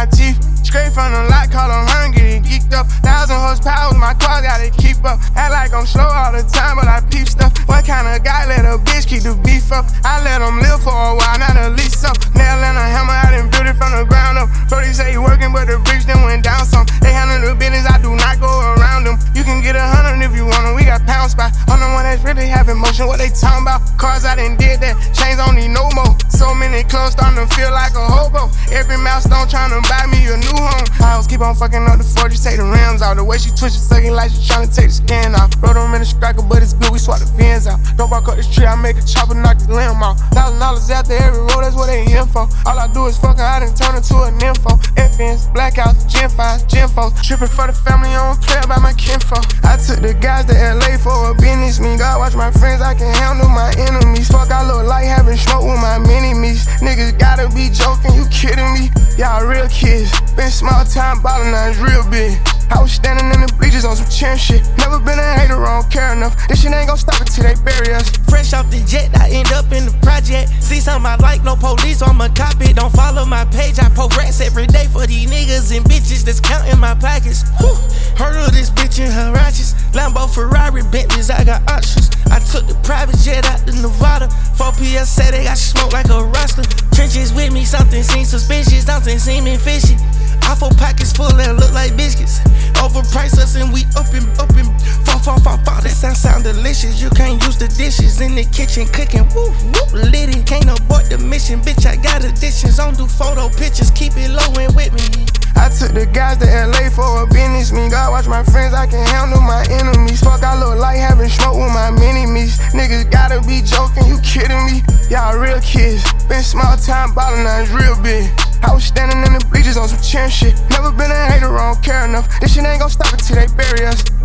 my teeth. Straight from the lot, call them hungry and geeked up. 1,000 horsepower, my car gotta keep up. Act like I'm slow all the time, but I peep stuff. What kind of guy let a bitch keep the beef up? I let them live for a while, not a lease up. Nail and a hammer, I done built it from the ground up. Brody say he working, but the bricks then went down some. They handle the business, I do not go around them. You can get 100 if you want them, we got pound spots. I'm the one that's really having motion, what they talking about? Cars I done did that, chains don't need no more. So many clothes starting to feel like a hobo. Every milestone trying to buy me a new home. I always keep on fucking up the 40, take the rims out. The way she twitch it, sucking like she trying to take the skin off. Rode them in the striker, but it's good, we swap the fins out. Don't bark up this tree, I make a chopper, knock his limb off. $1,000 after every road, that's what they in for. All I do is fuck her, I done turn her to a nympho. Infants, blackouts, Gen 5s, Gen 4s. Tripping for the family, I don't play about my kinfolk. I took the guys to LA for a business meet. God watch my friends, I can handle my enemies. Fuck, I look like having smoke with my mini-me's. Niggas gotta be joking, you kidding me? Y'all real kids, been small time ballin', now it's real big. I was standing in the bleachers on some chin shit. Never been a hater, I don't care enough. This shit ain't gon' stop until they bury us. Fresh off the jet, I end up in the project. See something I like, no police, I'ma cop it. Don't follow my page, I post rats every day for these niggas and bitches that's counting my pockets. Whew. Heard of this bitch in her righteous. Lambo, Ferrari, Bentleys, I got options. I took the private jet out to Nevada. 4 PS say they got smoke like a roster. Trenches with me, something seems suspicious, something seeming fishy. Awful pockets full that look like biscuits. Overpriced us and we up and fall. That sound delicious. You can't use the dishes in the kitchen cooking. Woo, woo, litty. Can't abort the mission, bitch. I got additions. Don't do photo pictures. Keep it low and with me. I took the guys to LA for a business meet. God watch my friends, I can handle my enemies. Fuck, I look like having smoke with my mini-me's. Niggas gotta be joking, you kidding me? Y'all real kids, been small time ballin', now it's real big. I was standing in the bleachers on some chin shit. Never been a hater, I don't care enough. This shit ain't gon' stop until they bury us.